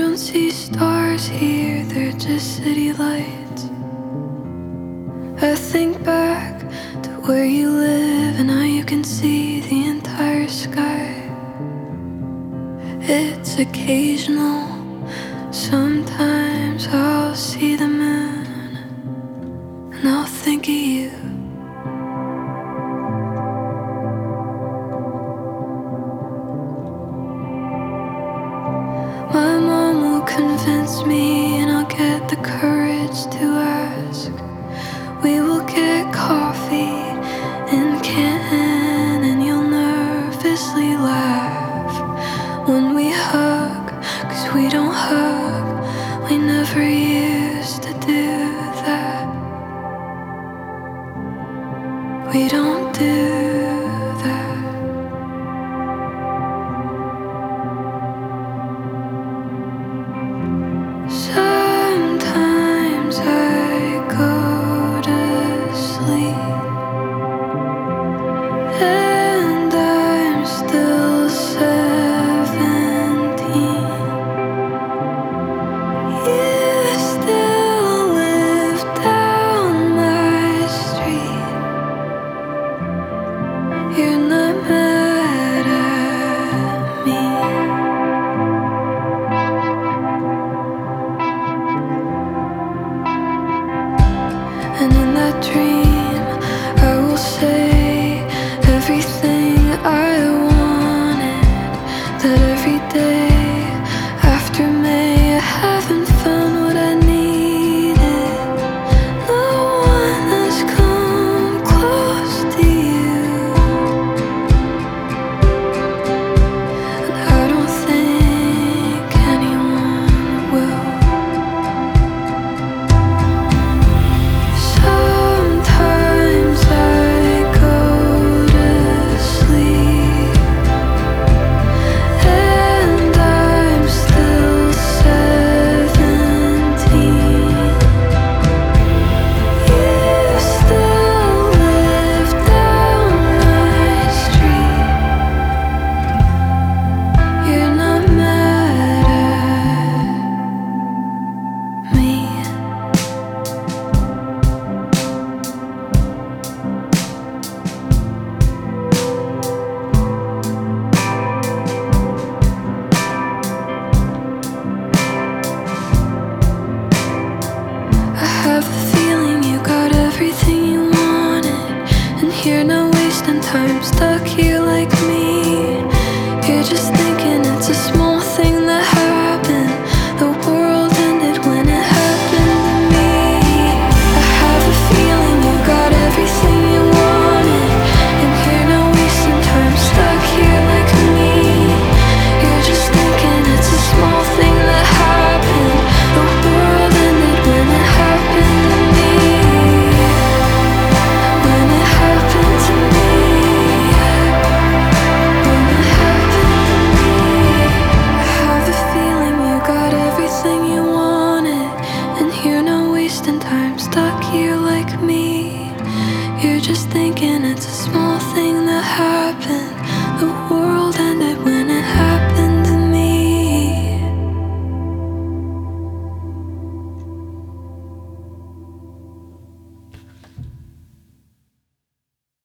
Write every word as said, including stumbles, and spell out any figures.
don't see stars here, they're just city lights. I think back to where you live and how you can see the entire sky. It's occasional, sometimes I'll see the moon and I'll think of you. My mom will convince me and I'll get the courage to ask. We will get coffee in Canton and you'll nervously laugh when we hug, 'cause we don't hug, we never used to do that. We don't do that. Sometimes I go to sleep and I'm still seventeen. You still live down my street. You're not mad at me. And in that dream, I will say everything I wanted. That every day after May, I haven't found what I needed. No one has come close to you, and I don't think anyone will. Sometimes I go to sleep and I'm still seventeen. You still live down my street. You're not mad at me. I have a feeling you got everything you wanted, and here now wasting time stuck